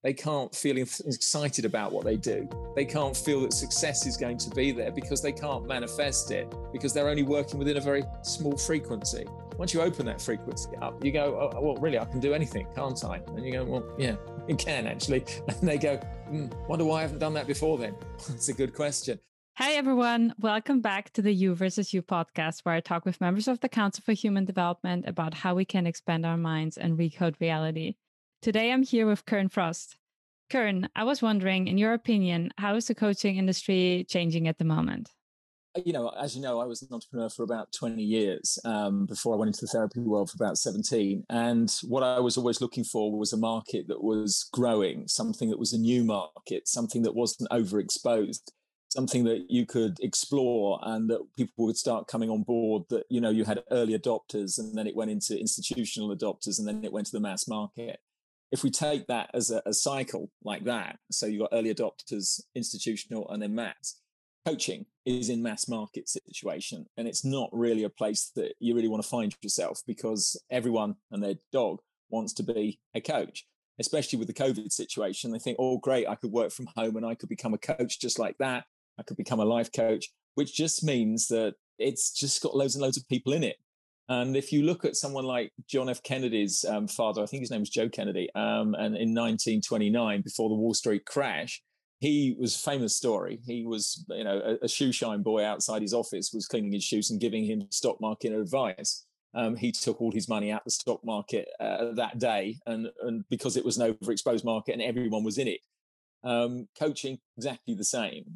They can't feel excited about what they do. They can't feel that success is going to be there because they can't manifest it, because they're only working within a very small frequency. Once you open that frequency up, you go, oh, well, really, I can do anything, can't I? And you go, well, yeah, you can actually. And they go, wonder why I haven't done that before then. That's a good question. Hi, everyone. Welcome back to the You versus You podcast, where I talk with members of the Council for Human Development about how we can expand our minds and recode reality. Today, I'm here with Kern Frost. Kern, I was wondering, in your opinion, how is the coaching industry changing at the moment? As you know, I was an entrepreneur for about 20 years before I went into the therapy world for about 17. And what I was always looking for was a market that was growing, something that was a new market, something that wasn't overexposed, something that you could explore and that people would start coming on board, that, you had early adopters and then it went into institutional adopters and then it went to the mass market. If we take that as a cycle like that, so you've got early adopters, institutional, and then mass, coaching is in mass market situation. And it's not really a place that you really want to find yourself, because everyone and their dog wants to be a coach, especially with the COVID situation. They think, oh, great, I could work from home and I could become a coach just like that. I could become a life coach, which just means that it's just got loads and loads of people in it. And if you look at someone like John F. Kennedy's father, I think his name was Joe Kennedy, and in 1929, before the Wall Street crash, he was a famous story. He was, a shoe shine boy outside his office, was cleaning his shoes and giving him stock market advice. He took all his money out the stock market that day, and because it was an overexposed market and everyone was in it. Coaching, exactly the same.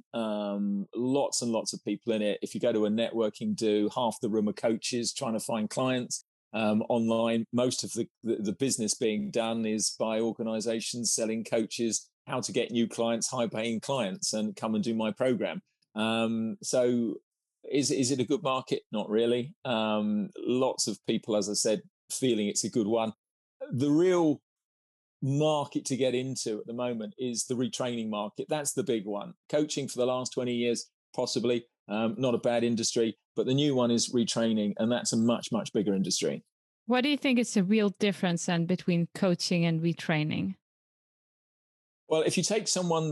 Lots and lots of people in it. If you go to a networking do, half the room are coaches trying to find clients. Online, most of the business being done is by organizations selling coaches how to get new clients, high paying clients, and come and do my program. So is it a good market? Not really. Lots of people, as I said, feeling it's a good one. The real market to get into at the moment is the retraining market. That's the big one. Coaching for the last 20 years, possibly not a bad industry, but the new one is retraining, and that's a much, much bigger industry. What do you think is the real difference then between coaching and retraining? Well, if you take someone,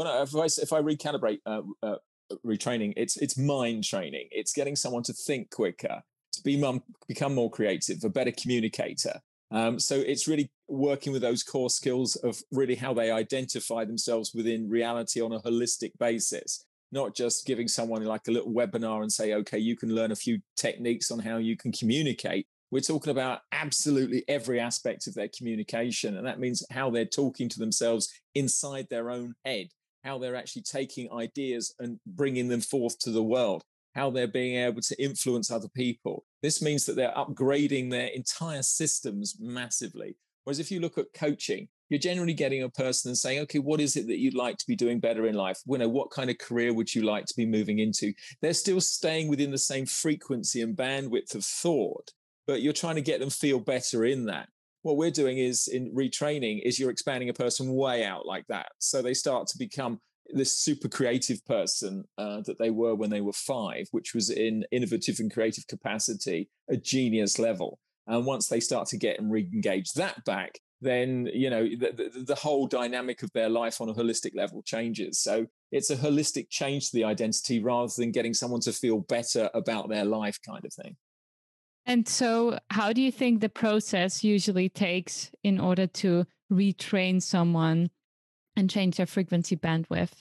if I recalibrate retraining, it's mind training. It's getting someone to think quicker, to become more creative, a better communicator. So it's really working with those core skills of really how they identify themselves within reality on a holistic basis, not just giving someone like a little webinar and say, okay, you can learn a few techniques on how you can communicate. We're talking about absolutely every aspect of their communication. And that means how they're talking to themselves inside their own head, how they're actually taking ideas and bringing them forth to the world, how they're being able to influence other people. This means that they're upgrading their entire systems massively. Whereas if you look at coaching, you're generally getting a person and saying, okay, what is it that you'd like to be doing better in life? What kind of career would you like to be moving into? They're still staying within the same frequency and bandwidth of thought, but you're trying to get them feel better in that. What we're doing is in retraining is you're expanding a person way out like that. So they start to become this super creative person that they were when they were 5, which was in innovative and creative capacity, a genius level. And once they start to get and re-engage that back, then, the whole dynamic of their life on a holistic level changes. So it's a holistic change to the identity rather than getting someone to feel better about their life kind of thing. And so how do you think the process usually takes in order to retrain someone and change their frequency bandwidth?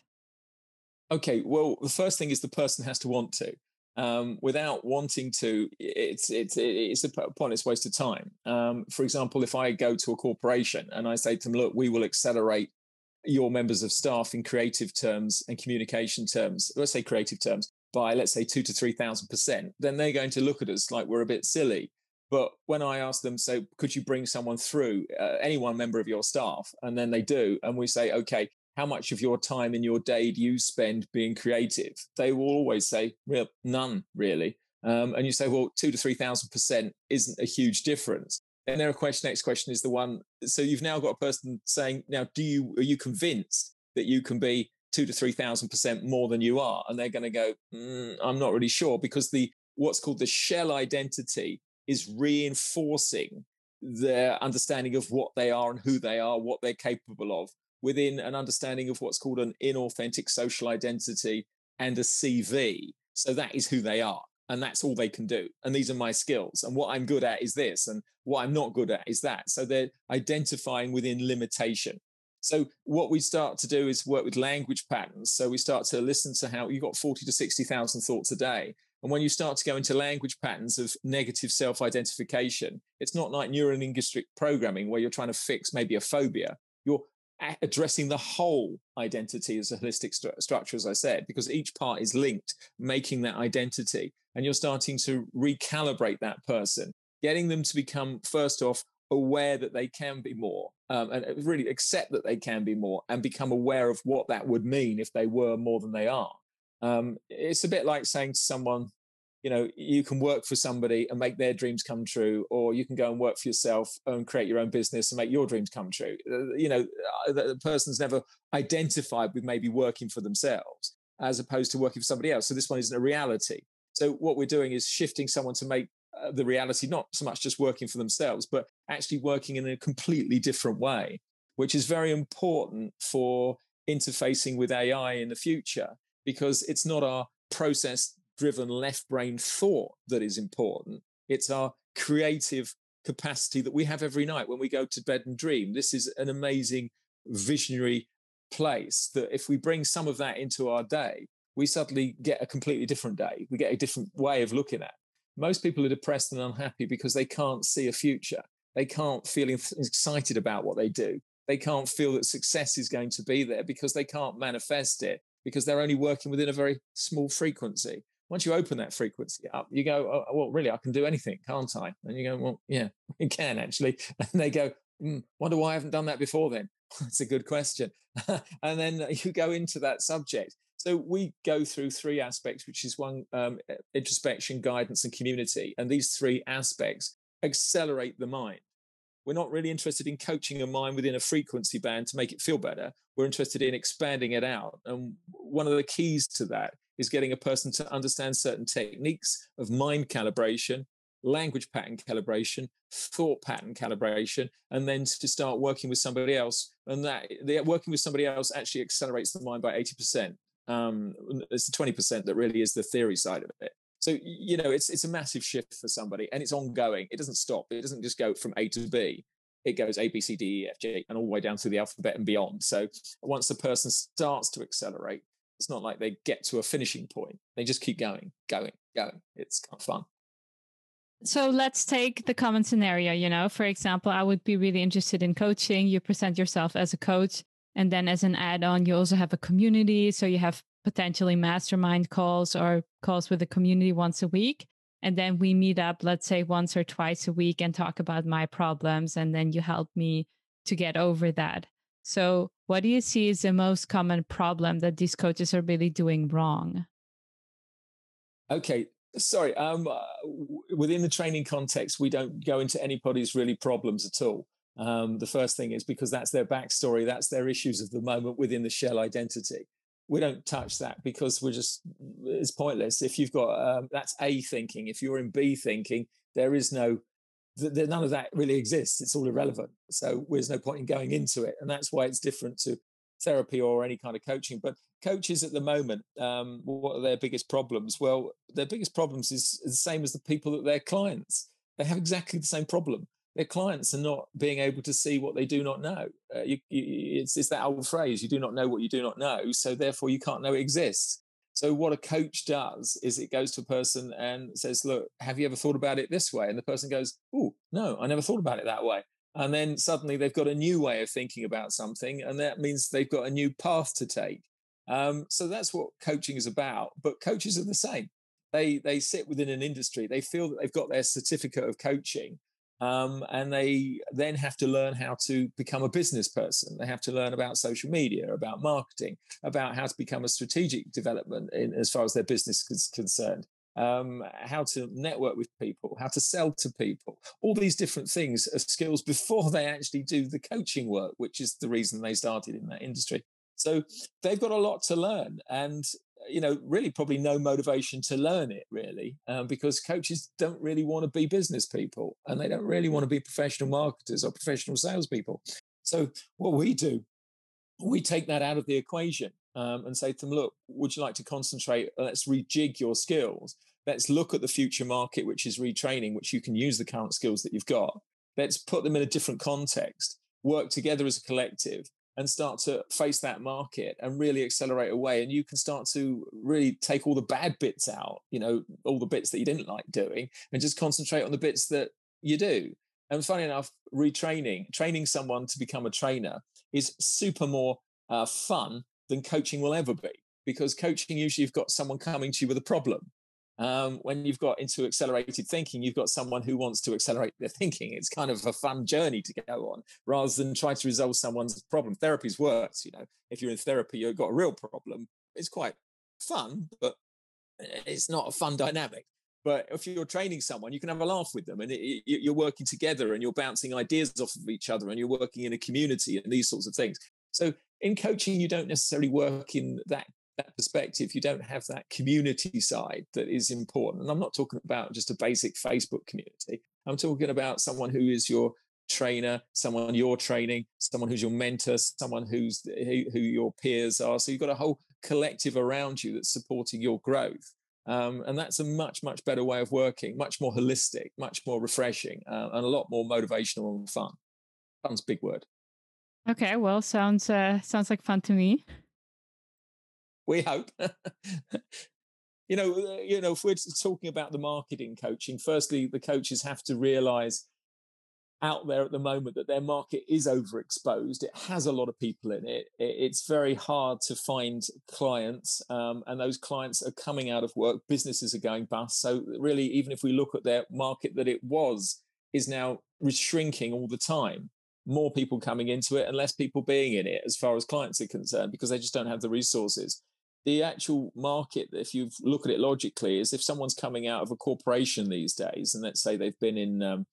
Okay, well, the first thing is the person has to want to. Without wanting to, it's a pointless waste of time. For example, if I go to a corporation and I say to them, look, we will accelerate your members of staff in creative terms and communication terms, let's say creative terms, by, let's say, 2,000 to 3,000%, then they're going to look at us like we're a bit silly. But when I ask them, so could you bring someone through, any one member of your staff? And then they do. And we say, okay, how much of your time in your day do you spend being creative? They will always say, well, none, really. And you say, well, 2,000 to 3,000% isn't a huge difference. And their next question is the one. So you've now got a person saying, now, are you convinced that you can be 2,000 to 3,000% more than you are? And they're going to go, I'm not really sure, because what's called the shell identity is reinforcing their understanding of what they are and who they are, what they're capable of. within an understanding of what's called an inauthentic social identity and a CV. So that is who they are. And that's all they can do. And these are my skills. And what I'm good at is this. And what I'm not good at is that. So they're identifying within limitation. So what we start to do is work with language patterns. So we start to listen to how you've got 40 to 60,000 thoughts a day. And when you start to go into language patterns of negative self-identification, it's not like neurolinguistic programming where you're trying to fix maybe a phobia. You're addressing the whole identity as a holistic structure, as I said, because each part is linked, making that identity. And you're starting to recalibrate that person, getting them to become, first off, aware that they can be more, and really accept that they can be more, and become aware of what that would mean if they were more than they are. It's a bit like saying to someone, you can work for somebody and make their dreams come true, or you can go and work for yourself and create your own business and make your dreams come true. The person's never identified with maybe working for themselves as opposed to working for somebody else. So this one isn't a reality. So what we're doing is shifting someone to make the reality not so much just working for themselves, but actually working in a completely different way, which is very important for interfacing with AI in the future, because it's not our process-driven left brain thought that is important. It's our creative capacity that we have every night when we go to bed and dream. This is an amazing visionary place that if we bring some of that into our day, we suddenly get a completely different day. We get a different way of looking at it. Most people are depressed and unhappy because they can't see a future. They can't feel excited about what they do. They can't feel that success is going to be there because they can't manifest it, because they're only working within a very small frequency. Once you open that frequency up, you go, oh, well, really, I can do anything, can't I? And you go, well, yeah, you can actually. And they go, wonder why I haven't done that before then. That's a good question. And then you go into that subject. So we go through three aspects, which is one, introspection, guidance, and community. And these three aspects accelerate the mind. We're not really interested in coaching a mind within a frequency band to make it feel better. We're interested in expanding it out. And one of the keys to that is getting a person to understand certain techniques of mind calibration, language pattern calibration, thought pattern calibration, and then to start working with somebody else. And that working with somebody else actually accelerates the mind by 80%. It's the 20% that really is the theory side of it. So, it's a massive shift for somebody, and it's ongoing. It doesn't stop. It doesn't just go from A to B. It goes A, B, C, D, E, F, G, and all the way down through the alphabet and beyond. So once the person starts to accelerate, it's not like they get to a finishing point. They just keep going. It's kind of fun. So let's take the common scenario, for example, I would be really interested in coaching. You present yourself as a coach, and then as an add-on, you also have a community. So you have potentially mastermind calls or calls with the community once a week. And then we meet up, let's say once or twice a week, and talk about my problems. And then you help me to get over that. So what do you see is the most common problem that these coaches are really doing wrong? Okay. Sorry. Within the training context, we don't go into anybody's really problems at all. The first thing is because that's their backstory, that's their issues of the moment within the shell identity. We don't touch that because it's pointless. If you've got, that's A thinking. If you're in B thinking, none of that really exists. It's all irrelevant. So there's no point in going into it. And that's why it's different to therapy or any kind of coaching. But coaches at the moment, what are their biggest problems? Well, their biggest problems is the same as the people that they're clients. They have exactly the same problem. Their clients are not being able to see what they do not know. It's that old phrase, you do not know what you do not know, so therefore you can't know it exists. So what a coach does is it goes to a person and says, look, have you ever thought about it this way? And the person goes, oh, no, I never thought about it that way. And then suddenly they've got a new way of thinking about something, and that means they've got a new path to take. So that's what coaching is about. But coaches are the same. They sit within an industry. They feel that they've got their certificate of coaching. And they then have to learn how to become a business person. They have to learn about social media, about marketing, about how to become a strategic development as far as their business is concerned, how to network with people, how to sell to people. All these different things are skills before they actually do the coaching work, which is the reason they started in that industry. So they've got a lot to learn, and really probably no motivation to learn it, really, because coaches don't really want to be business people, and they don't really want to be professional marketers or professional salespeople. So what we do we take that out of the equation and say to them, look, would you like to concentrate? Let's rejig your skills. Let's look at the future market, which is retraining, which you can use the current skills that you've got. Let's put them in a different context, work together as a collective and start to face that market and really accelerate away. And you can start to really take all the bad bits out, all the bits that you didn't like doing, and just concentrate on the bits that you do. And funny enough, training someone to become a trainer is super more fun than coaching will ever be, because coaching, usually you've got someone coming to you with a problem. When you've got into accelerated thinking, you've got someone who wants to accelerate their thinking. It's kind of a fun journey to go on rather than try to resolve someone's problem. Therapy's worse, if you're in therapy, you've got a real problem. It's quite fun, but it's not a fun dynamic. But if you're training someone, you can have a laugh with them, and you're working together and you're bouncing ideas off of each other and you're working in a community and these sorts of things. So in coaching, you don't necessarily work in that perspective. You don't have that community side that is important. And I'm not talking about just a basic Facebook community. I'm talking about someone who is your trainer, someone you're training, someone who's your mentor, someone who your peers are. So you've got a whole collective around you that's supporting your growth. And that's a much, much better way of working, much more holistic, much more refreshing, and a lot more motivational and fun. Fun's a big word. Okay, well, sounds like fun to me. We hope. If we're talking about the marketing coaching, firstly, the coaches have to realize out there at the moment that their market is overexposed. It has a lot of people in it. It's very hard to find clients, and those clients are coming out of work. Businesses are going bust. So really, even if we look at their market that it was, is now shrinking all the time. More people coming into it and less people being in it as far as clients are concerned, because they just don't have the resources. The actual market, if you look at it logically, is if someone's coming out of a corporation these days, and let's say they've been in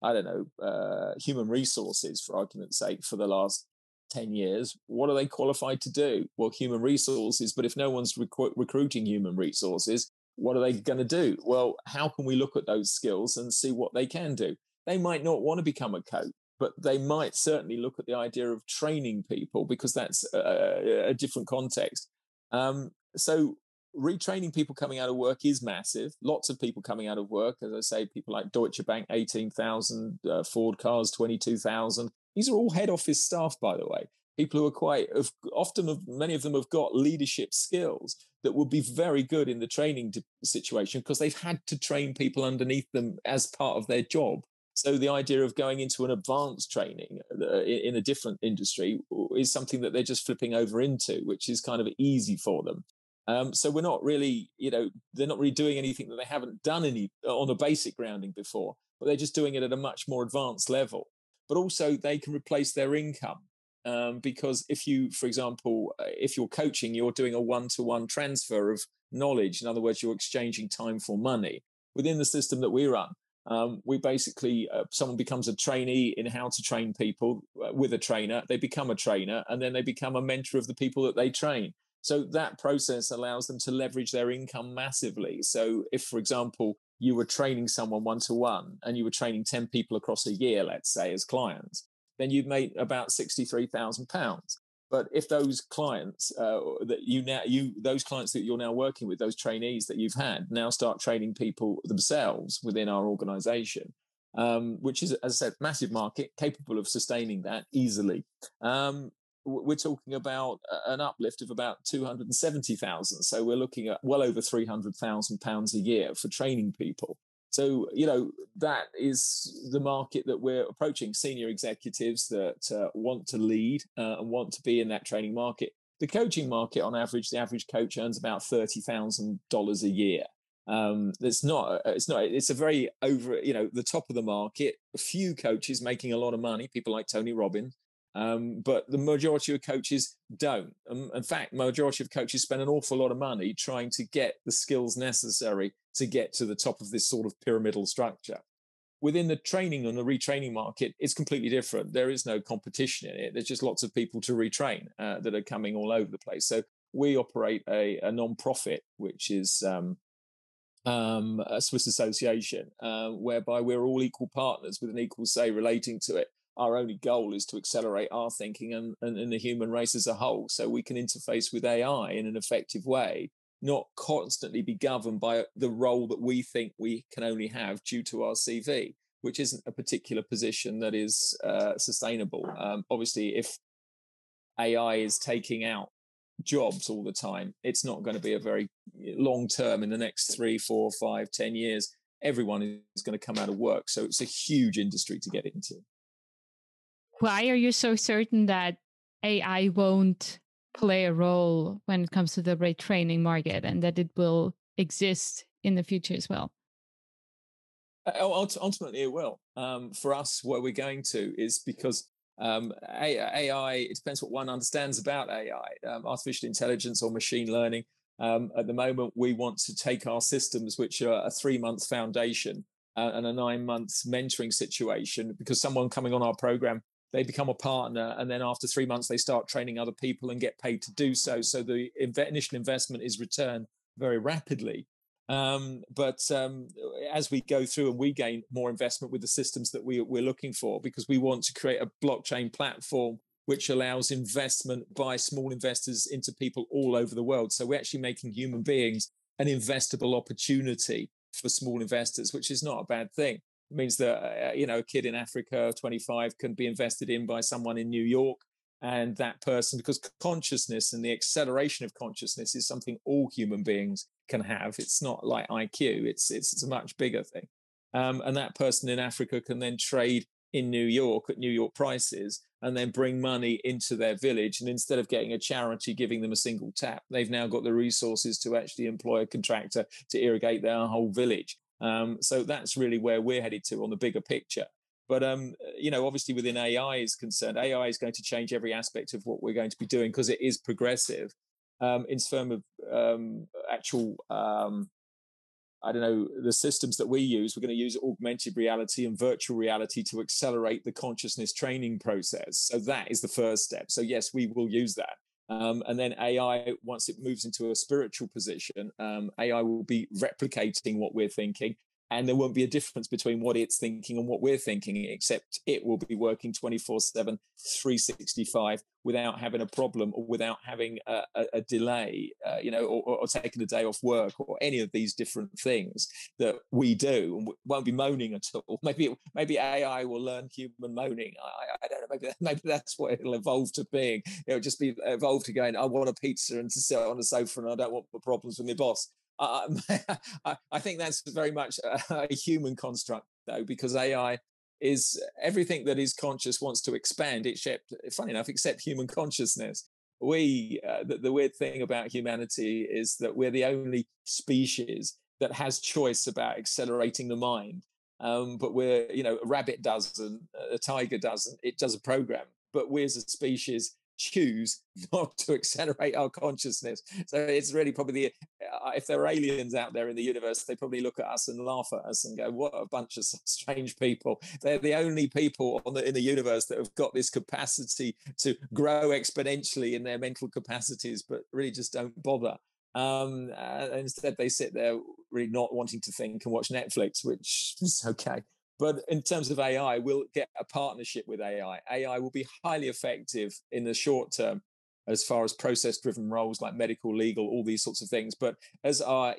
human resources, for argument's sake, for the last 10 years, what are they qualified to do? Well, human resources, but if no one's recruiting human resources, what are they going to do? Well, how can we look at those skills and see what they can do? They might not want to become a coach, but they might certainly look at the idea of training people, because that's a different context. So retraining people coming out of work is massive. Lots of people coming out of work. As I say, people like Deutsche Bank, 18,000, Ford Cars, 22,000. These are all head office staff, by the way. People who are many of them have got leadership skills that would be very good in the training situation, because they've had to train people underneath them as part of their job. So the idea of going into an advanced training in a different industry is something that they're just flipping over into, which is kind of easy for them. So we're not really, they're not really doing anything that they haven't done on a basic grounding before, but they're just doing it at a much more advanced level. But also they can replace their income, because if you, for example, if you're coaching, you're doing a one-to-one transfer of knowledge. In other words, you're exchanging time for money. Within the system that we run, we basically, someone becomes a trainee in how to train people with a trainer. They become a trainer, and then they become a mentor of the people that they train. So that process allows them to leverage their income massively. So if, for example, you were training someone one-to-one and you were training 10 people across a year, let's say, as clients, then you'd make about £63,000. But if those clients those clients that you're now working with, those trainees that you've had, now start training people themselves within our organization, which is, as I said, massive market, capable of sustaining that easily. We're talking about an uplift of about 270,000. So we're looking at well over £300,000 a year for training people. So, that is the market that we're approaching, senior executives that want to lead and want to be in that training market. The coaching market, on average, the average coach earns about $30,000 a year. It's a very the top of the market. A few coaches making a lot of money, people like Tony Robbins. But the majority of coaches don't. In fact, majority of coaches spend an awful lot of money trying to get the skills necessary to get to the top of this sort of pyramidal structure. Within the training and the retraining market, it's completely different. There is no competition in it. There's just lots of people to retrain that are coming all over the place. So we operate a non-profit, which is a Swiss association, whereby we're all equal partners with an equal say relating to it. our only goal is to accelerate our thinking and the human race as a whole, so we can interface with AI in an effective way, not constantly be governed by the role that we think we can only have due to our CV, which isn't a particular position that is sustainable. Obviously, if AI is taking out jobs all the time, it's not going to be a very long term. In the next 3, 4, 5, 10 years, everyone is going to come out of work. So it's a huge industry to get into. Why are you so certain that AI won't play a role when it comes to the retraining market and that it will exist in the future as well? Ultimately, it will. For us, where we're going to is because AI, it depends what one understands about AI, artificial intelligence or machine learning. At the moment, we want to take our systems, which are a 3-month foundation and a 9-month mentoring situation, because someone coming on our program, they become a partner, and then after 3 months, they start training other people and get paid to do so. So the initial investment is returned very rapidly. But as we go through and we gain more investment with the systems that we're looking for, because we want to create a blockchain platform which allows investment by small investors into people all over the world. So we're actually making human beings an investable opportunity for small investors, which is not a bad thing. It means that, a kid in Africa, 25, can be invested in by someone in New York. And that person, because consciousness and the acceleration of consciousness is something all human beings can have. It's not like IQ. It's a much bigger thing. And that person in Africa can then trade in New York at New York prices and then bring money into their village. And instead of getting a charity giving them a single tap, they've now got the resources to actually employ a contractor to irrigate their whole village. So that's really where we're headed to on the bigger picture. But, obviously within AI is concerned, AI is going to change every aspect of what we're going to be doing because it is progressive. In terms of actual, the systems that we use, we're going to use augmented reality and virtual reality to accelerate the consciousness training process. So that is the first step. So yes, we will use that. And then AI, once it moves into a spiritual position, AI will be replicating what we're thinking. And there won't be a difference between what it's thinking and what we're thinking, except it will be working 24/7, 365 without having a problem or without having a delay, or taking a day off work or any of these different things that we do. And won't be moaning at all. Maybe AI will learn human moaning. I don't know. Maybe that's what it'll evolve to being. It'll just be evolved to going, I want a pizza and to sit on a sofa and I don't want problems with my boss. I think that's very much a human construct, though, because AI is everything that is conscious wants to expand, except, funny enough, except human consciousness. The weird thing about humanity is that we're the only species that has choice about accelerating the mind. But a rabbit doesn't, a tiger doesn't. It does a program. But we as a species choose not to accelerate our consciousness. So it's really probably if there are aliens out there in the universe, they probably look at us and laugh at us and go, what a bunch of strange people. They're the only people in the universe that have got this capacity to grow exponentially in their mental capacities, but really just don't bother. Instead they sit there really not wanting to think and watch Netflix, which is okay. But in terms of AI, we'll get a partnership with AI. AI will be highly effective in the short term as far as process-driven roles like medical, legal, all these sorts of things. But as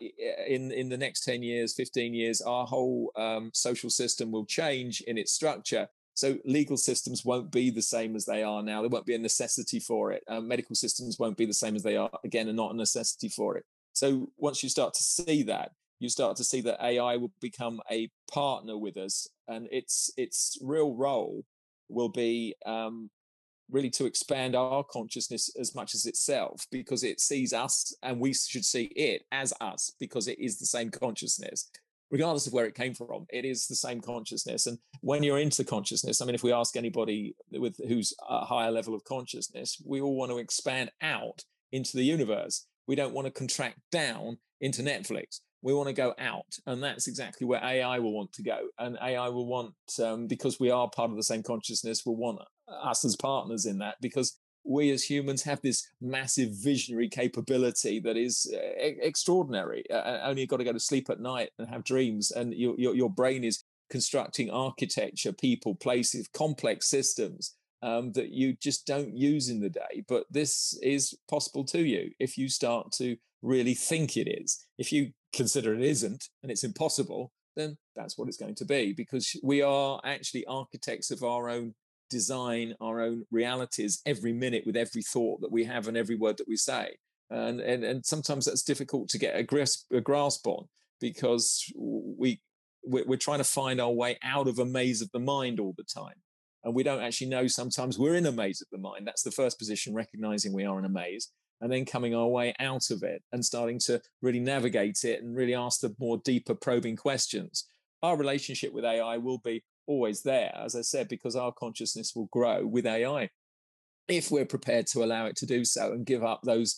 in the next 10 years, 15 years, our whole social system will change in its structure. So legal systems won't be the same as they are now. There won't be a necessity for it. Medical systems won't be the same as they are, again, and not a necessity for it. So once you start to see that, you start to see that AI will become a partner with us, and its real role will be really to expand our consciousness as much as itself, because it sees us and we should see it as us, because it is the same consciousness. Regardless of where it came from, it is the same consciousness. And when you're into consciousness, I mean, if we ask anybody who's a higher level of consciousness, we all want to expand out into the universe. We don't want to contract down into Netflix. We want to go out, and that's exactly where AI will want to go. And AI will want, because we are part of the same consciousness, will want us as partners in that, because we as humans have this massive visionary capability that is extraordinary. Only you've got to go to sleep at night and have dreams, and your brain is constructing architecture, people, places, complex systems that you just don't use in the day. But this is possible to you if you start to really think it is. If you consider it isn't and it's impossible, then that's what it's going to be, because we are actually architects of our own design, our own realities every minute, with every thought that we have and every word that we say. And sometimes that's difficult to get a grasp on, because we're trying to find our way out of a maze of the mind all the time. And we don't actually know sometimes we're in a maze of the mind. That's the first position, recognizing we are in a maze, and then coming our way out of it and starting to really navigate it and really ask the more deeper probing questions. Our relationship with AI will be always there, as I said, because our consciousness will grow with AI if we're prepared to allow it to do so and give up those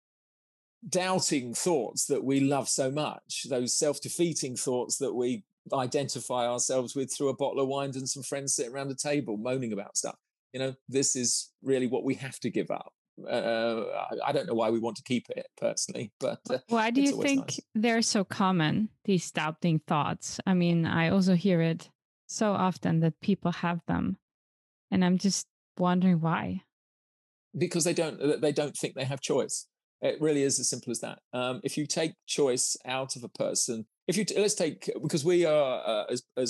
doubting thoughts that we love so much, those self-defeating thoughts that we identify ourselves with through a bottle of wine and some friends sitting around a table moaning about stuff. This is really what we have to give up. I don't know why we want to keep it personally, but why do you think nice. They're so common, these doubting thoughts? I mean, I also hear it so often that people have them, and I'm just wondering why. Because they don't think they have choice. It really is as simple as that. If you take choice out of a person, let's take, because we are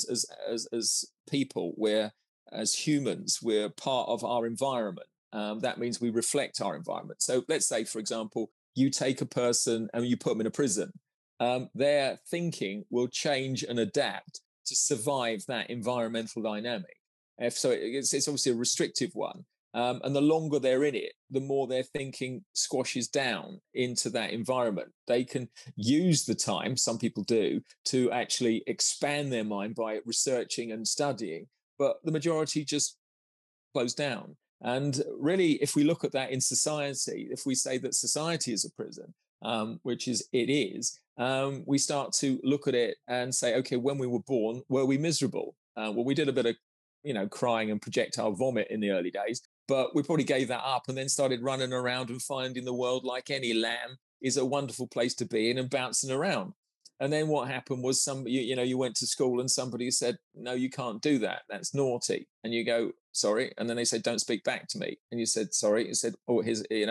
as people, as humans, we're part of our environment. That means we reflect our environment. So let's say, for example, you take a person and you put them in a prison. Their thinking will change and adapt to survive that environmental dynamic. It's obviously a restrictive one. And the longer they're in it, the more their thinking squashes down into that environment. They can use the time, some people do, to actually expand their mind by researching and studying, but the majority just close down. And really, if we look at that in society, if we say that society is a prison, which it is, we start to look at it and say, okay, when we were born, were we miserable? Well, we did a bit of crying and projectile vomit in the early days, but we probably gave that up and then started running around and finding the world, like any lamb, is a wonderful place to be in and bouncing around. And then what happened was you went to school and somebody said, no, you can't do that. That's naughty. And you go, sorry. And then they said, don't speak back to me. And you said, sorry. You said, oh,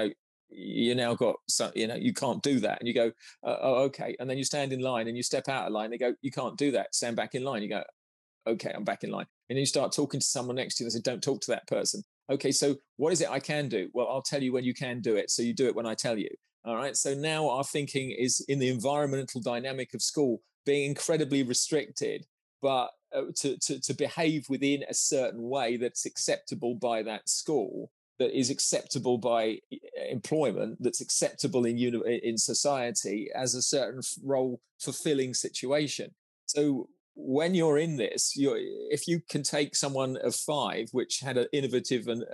you now got, you can't do that. And you go, oh, okay. And then you stand in line and you step out of line. They go, you can't do that. Stand back in line. You go, okay, I'm back in line. And then you start talking to someone next to you. They say, don't talk to that person. Okay, so what is it I can do? Well, I'll tell you when you can do it. So you do it when I tell you. All right. So now our thinking is in the environmental dynamic of school being incredibly restricted, but to behave within a certain way that's acceptable by that school, that is acceptable by employment, that's acceptable in society as a certain role fulfilling situation. So when you're in this, if you can take someone of 5, which had an innovative and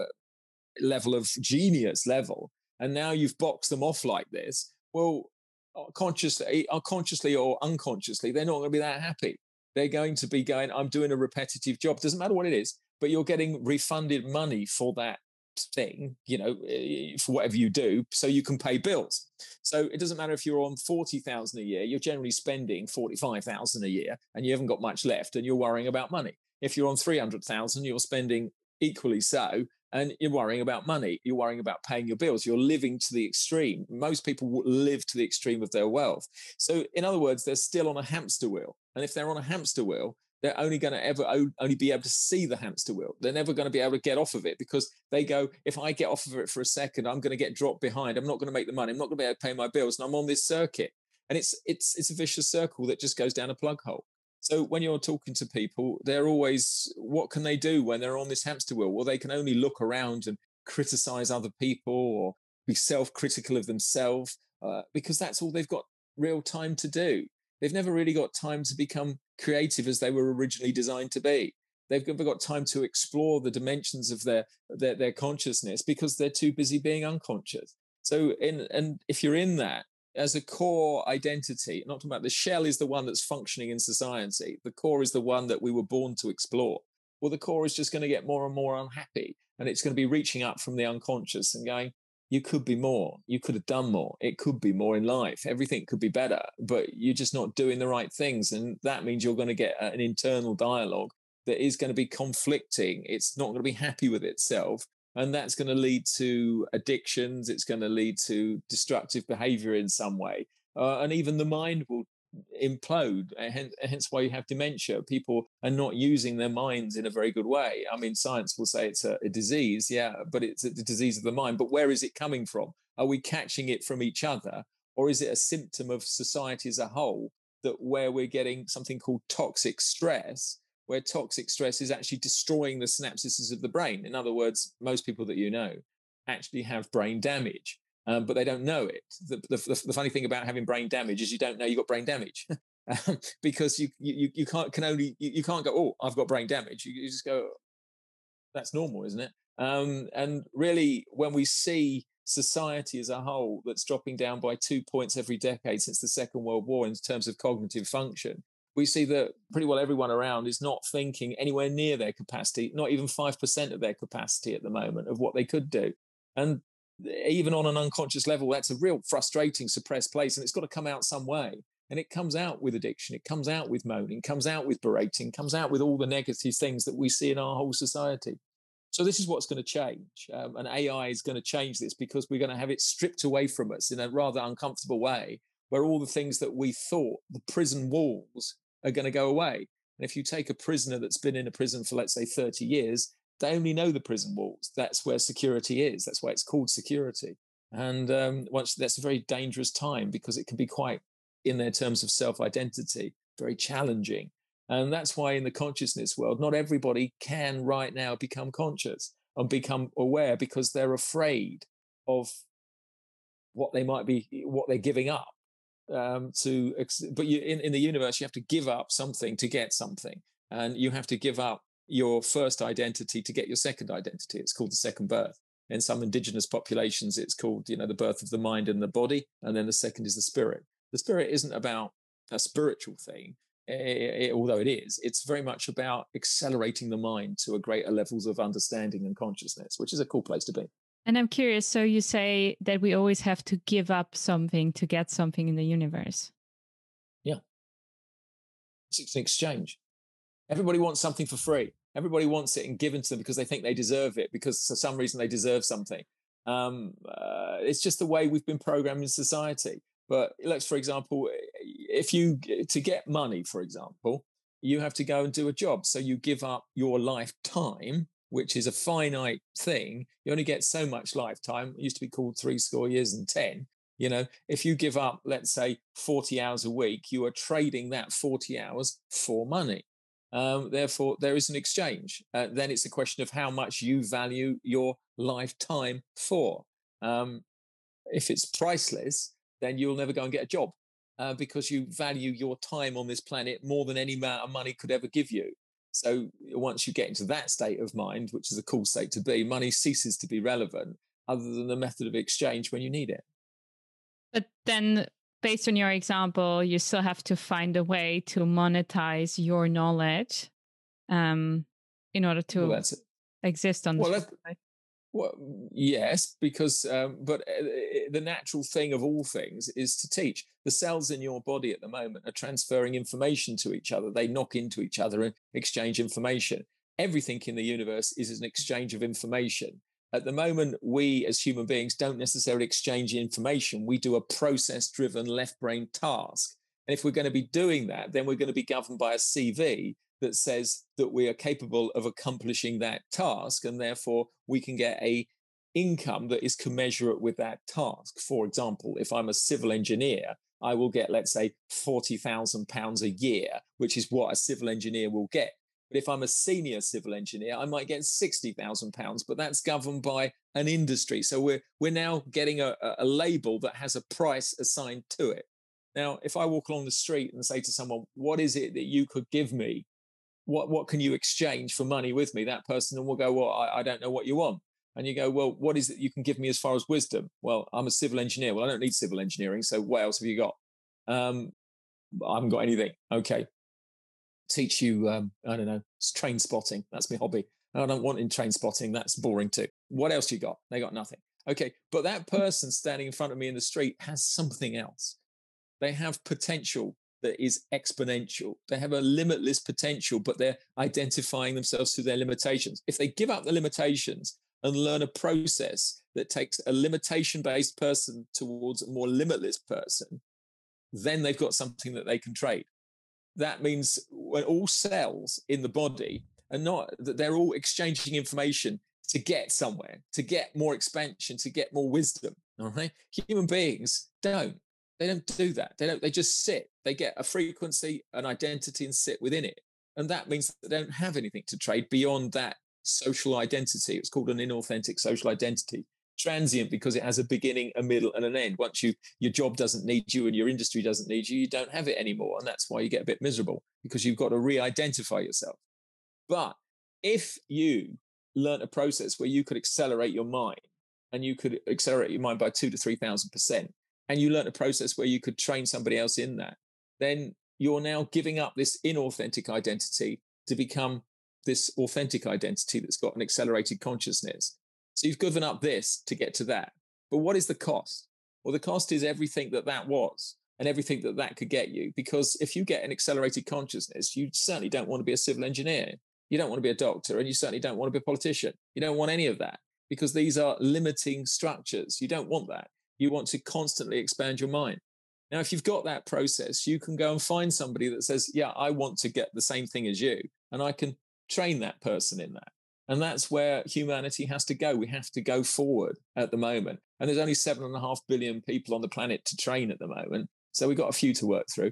level of genius level, and now you've boxed them off like this, well, consciously or unconsciously, they're not going to be that happy. They're going to be going, I'm doing a repetitive job. Doesn't matter what it is, but you're getting refunded money for that thing, for whatever you do, so you can pay bills. So it doesn't matter if you're on 40,000 a year, you're generally spending 45,000 a year and you haven't got much left and you're worrying about money. If you're on 300,000, you're spending equally so, and you're worrying about money. You're worrying about paying your bills. You're living to the extreme. Most people live to the extreme of their wealth. So in other words, they're still on a hamster wheel. And if they're on a hamster wheel, they're only going to only be able to see the hamster wheel. They're never going to be able to get off of it, because they go, if I get off of it for a second, I'm going to get dropped behind. I'm not going to make the money. I'm not going to be able to pay my bills. And I'm on this circuit. And it's a vicious circle that just goes down a plug hole. So when you're talking to people, they're always, what can they do when they're on this hamster wheel? Well, they can only look around and criticize other people or be self-critical of themselves, because that's all they've got real time to do. They've never really got time to become creative as they were originally designed to be. They've never got time to explore the dimensions of their consciousness because they're too busy being unconscious. So and if you're in that, as a core identity, not talking about the shell is the one that's functioning in society. The core is the one that we were born to explore. Well, the core is just going to get more and more unhappy, and it's going to be reaching up from the unconscious and going, you could be more. You could have done more. It could be more in life. Everything could be better, but you're just not doing the right things. And that means you're going to get an internal dialogue that is going to be conflicting. It's not going to be happy with itself. And that's going to lead to addictions. It's going to lead to destructive behavior in some way. And even the mind will implode. Hence why you have dementia. People are not using their minds in a very good way. I mean, science will say it's a disease, yeah, but it's a disease of the mind. But where is it coming from? Are we catching it from each other? Or is it a symptom of society as a whole, that where we're getting something called toxic stress, where toxic stress is actually destroying the synapses of the brain? In other words, most people that you know actually have brain damage. But they don't know it. The funny thing about having brain damage is you don't know you've got brain damage because you can't go, oh, I've got brain damage. You just go, that's normal, isn't it? And really, when we see society as a whole that's dropping down by 2 points every decade since the Second World War in terms of cognitive function, we see that pretty well everyone around is not thinking anywhere near their capacity, not even 5% of their capacity at the moment of what they could do. And even on an unconscious level, that's a real frustrating, suppressed place, and it's got to come out some way. And it comes out with addiction, it comes out with moaning, comes out with berating, comes out with all the negative things that we see in our whole society. So this is what's going to change, and AI is going to change this, because we're going to have it stripped away from us in a rather uncomfortable way, where all the things that we thought, the prison walls, are going to go away. And if you take a prisoner that's been in a prison for, let's say, 30 years, they only know the prison walls. That's where security is. That's why it's called security. And that's a very dangerous time, because it can be quite, in their terms of self-identity, very challenging. And that's why in the consciousness world, not everybody can right now become conscious and become aware, because they're afraid of what they might be, what they're giving up. But in the universe, you have to give up something to get something. And you have to give up your first identity to get your second identity. It's called the second birth. In some indigenous populations, it's called, the birth of the mind and the body. And then the second is the spirit. The spirit isn't about a spiritual thing, although it is. It's very much about accelerating the mind to a greater levels of understanding and consciousness, which is a cool place to be. And I'm curious, so you say that we always have to give up something to get something in the universe. Yeah. It's an exchange. Everybody wants something for free. Everybody wants it and given to them because they think they deserve it, because for some reason they deserve something. It's just the way we've been programmed in society. But let's, for example, to get money, for example, you have to go and do a job. So you give up your lifetime, which is a finite thing. You only get so much lifetime. It used to be called 70 years and 10. If you give up, let's say, 40 hours a week, you are trading that 40 hours for money. Therefore, there is an exchange. Then it's a question of how much you value your lifetime for. If it's priceless, then you'll never go and get a job because you value your time on this planet more than any amount of money could ever give you. So once you get into that state of mind, which is a cool state to be, money ceases to be relevant other than the method of exchange when you need it. But then, based on your example, you still have to find a way to monetize your knowledge in order to exist on this. Well, yes, because but the natural thing of all things is to teach. The cells in your body at the moment are transferring information to each other. They knock into each other and exchange information. Everything in the universe is an exchange of information. At the moment, we as human beings don't necessarily exchange information. We do a process-driven left brain task. And if we're going to be doing that, then we're going to be governed by a CV that says that we are capable of accomplishing that task, and therefore we can get a income that is commensurate with that task. For example, if I'm a civil engineer, I will get, let's say, £40,000 a year, which is what a civil engineer will get. But if I'm a senior civil engineer, I might get £60,000, but that's governed by an industry. So we're now getting a label that has a price assigned to it. Now, if I walk along the street and say to someone, what is it that you could give me? What can you exchange for money with me? That person will go, well, I don't know what you want. And you go, well, what is it you can give me as far as wisdom? Well, I'm a civil engineer. Well, I don't need civil engineering. So what else have you got? I haven't got anything. Okay. Teach you, I don't know, it's train spotting. That's my hobby. I don't want in train spotting. That's boring too. What else you got? They got nothing. Okay, but that person standing in front of me in the street has something else. They have potential that is exponential. They have a limitless potential, but they're identifying themselves through their limitations. If they give up the limitations and learn a process that takes a limitation-based person towards a more limitless person, then they've got something that they can trade. That means when all cells in the body are not, that they're all exchanging information to get somewhere, to get more expansion, to get more wisdom. All right. Human beings don't. They don't do that. They just sit. They get a frequency, an identity, and sit within it. And that means that they don't have anything to trade beyond that social identity. It's called an inauthentic social identity. Transient because it has a beginning, a middle, and an end. Once your job doesn't need you and your industry doesn't need you, you don't have it anymore. And that's why you get a bit miserable, because you've got to re-identify yourself. But if you learn a process where you could accelerate your mind, and you could accelerate your mind by 2,000 to 3,000%, and you learn a process where you could train somebody else in that, then you're now giving up this inauthentic identity to become this authentic identity that's got an accelerated consciousness. So you've given up this to get to that. But what is the cost? Well, the cost is everything that was and everything that could get you. Because if you get an accelerated consciousness, you certainly don't want to be a civil engineer. You don't want to be a doctor, and you certainly don't want to be a politician. You don't want any of that, because these are limiting structures. You don't want that. You want to constantly expand your mind. Now, if you've got that process, you can go and find somebody that says, yeah, I want to get the same thing as you, and I can train that person in that. And that's where humanity has to go. We have to go forward at the moment. And there's only 7.5 billion people on the planet to train at the moment. So we've got a few to work through.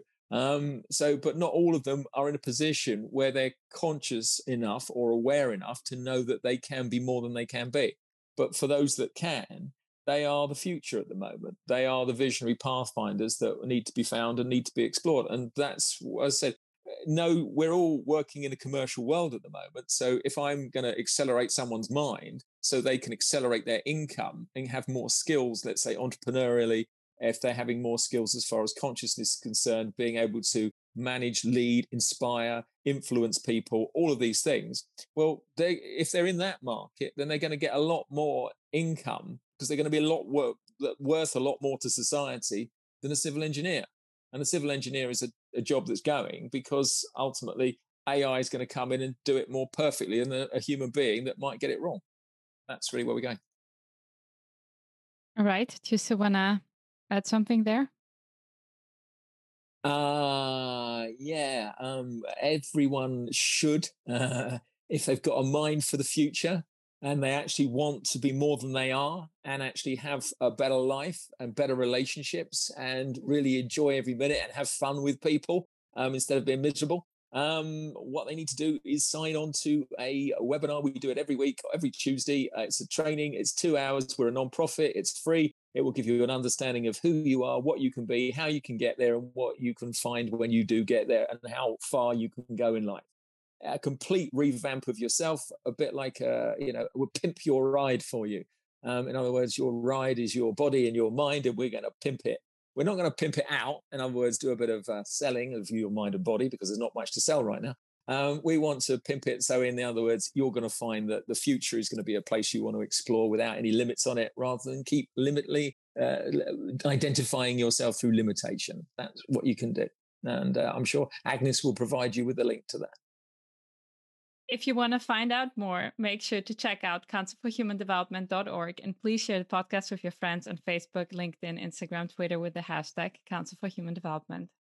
But not all of them are in a position where they're conscious enough or aware enough to know that they can be more than they can be. But for those that can, they are the future at the moment. They are the visionary pathfinders that need to be found and need to be explored. And that's what I said. No, we're all working in a commercial world at the moment. So if I'm going to accelerate someone's mind so they can accelerate their income and have more skills, let's say entrepreneurially, if they're having more skills as far as consciousness is concerned, being able to manage, lead, inspire, influence people, all of these things. Well, if they're in that market, then they're going to get a lot more income, because they're going to be worth a lot more to society than a civil engineer. And a civil engineer is a job that's going because ultimately AI is going to come in and do it more perfectly than a human being that might get it wrong. That's really where we're going. All right. Do you still want to add something there? Yeah. Everyone should, if they've got a mind for the future and they actually want to be more than they are and actually have a better life and better relationships and really enjoy every minute and have fun with people instead of being miserable. What they need to do is sign on to a webinar. We do it every week, every Tuesday. It's a training. It's 2 hours. We're a non-profit. It's free. It will give you an understanding of who you are, what you can be, how you can get there, and what you can find when you do get there, and how far you can go in life. A complete revamp of yourself, a bit like we'll pimp your ride for you. In other words, your ride is your body and your mind, and we're going to pimp it. We're not going to pimp it out. In other words, do a bit of selling of your mind and body, because there's not much to sell right now. We want to pimp it. So in other words, you're going to find that the future is going to be a place you want to explore without any limits on it, rather than keep identifying yourself through limitation. That's what you can do. And I'm sure Agnes will provide you with a link to that. If you want to find out more, make sure to check out councilforhumandevelopment.org, and please share the podcast with your friends on Facebook, LinkedIn, Instagram, Twitter with the hashtag Council for Human Development.